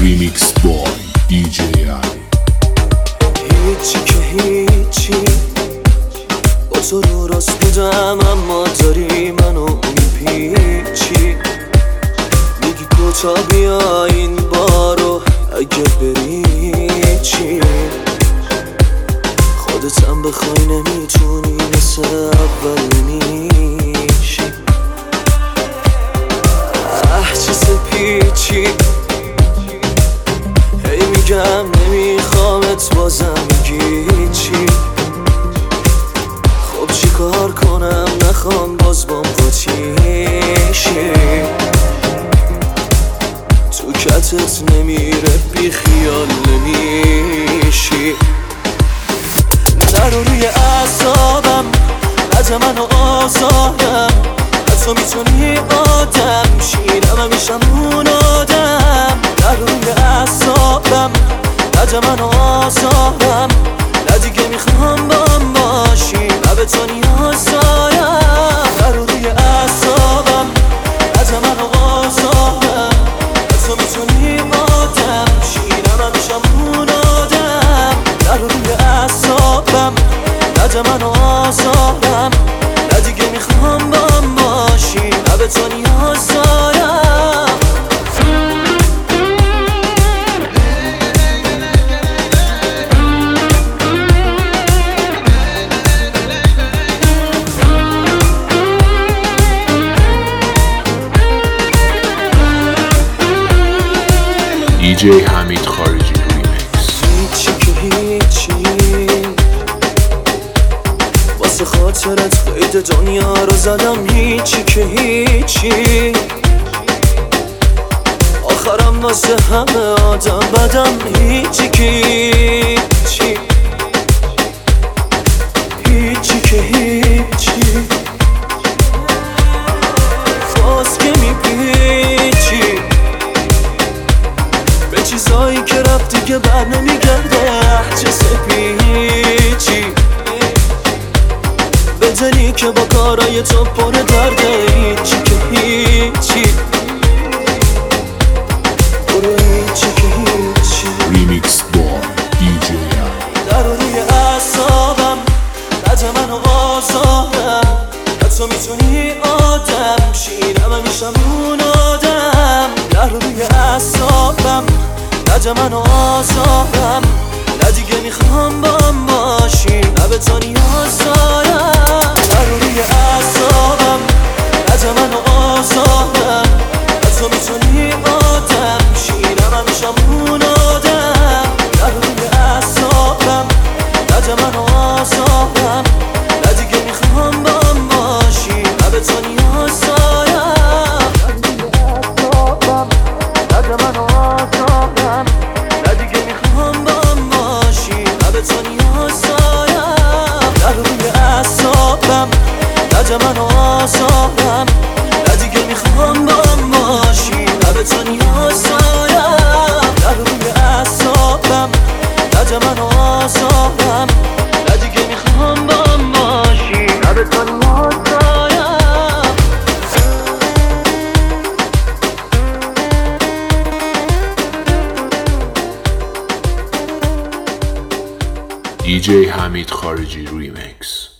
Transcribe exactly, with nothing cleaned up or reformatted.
ریمیکس بای دی جی آی. هیچی که هیچی، با تو رو راست بودم اما داری منو میپیچی. میگی کوتا بیا این بارو، اگه بری چی؟ خودتم بخوای نمیتونی مثل اول میشی. اه چه سپیچی، هی میگم نمیخوامت بازم میگی چی؟ خب چی کار کنم نخوام باز بام قاطیشی. تو کتت نمیره بی خیال نمیشی. نرو روی اعصابم، نده منو آزارم. تو میتونی آدم شیرم همیشم اون آدم. نرو روی اعصابم، نده منو آزارم. نه دیگه میخوام بام باشی، نه به تو نیاز دارم. نرو روی اعصابم، نده منو آزارم. تو میتونی آدم شیرم همیشم اون آدم. نرو روی اعصابم، نده منو آزارم. نه دیگه میخوام بام باشی، نه به تو نیاز دارم. دی جی حمید خارجی ریمیکس. هیچی که هیچی، واسه خاطرت قید دنیا رو زدم. هیچی که هیچی، آخرم واسه همه آدم بدم. هیچی که هیچی، هیچی که هیچی، باز که میپیچی به چیزایی که رفت دیگه بر نمیگرده. چه سپیچی بدنی که با کارای تو پر درده. هیچی که هیچی، برو هیچی که هیچی. ریمیکس بای دی جی آی. در روی اعصابم، نده منو آزارم. نه تو میتونی آدم شیرم همیشم اون آدم. در روی اعصابم، نده منو آزارم. نه دیگه میخوام بام باشی، نه به تو نیاز دارم. در روی اعصابم، نده منو آزارم. نه تو میتونی آدم شیرم همیشم اون آدم. در روی اعصابم، نده منو آزارم. نه دیگه میخوام بام باشی، نه به تو نیاز دارم. نده منو آزارم. نه دیگه میخوام بام باشی، نه به تو نیاز دارم. در روی اعصابم، نده منو آزارم. نه دیگه میخوام بام باشی، نه به تو نیاز دارم. در روی اعصابم، نده منو آزارم. نه دیگه میخوام بام باشی، نه به تو نیاز دارم. دی جی حمید خارجی ریمیکس.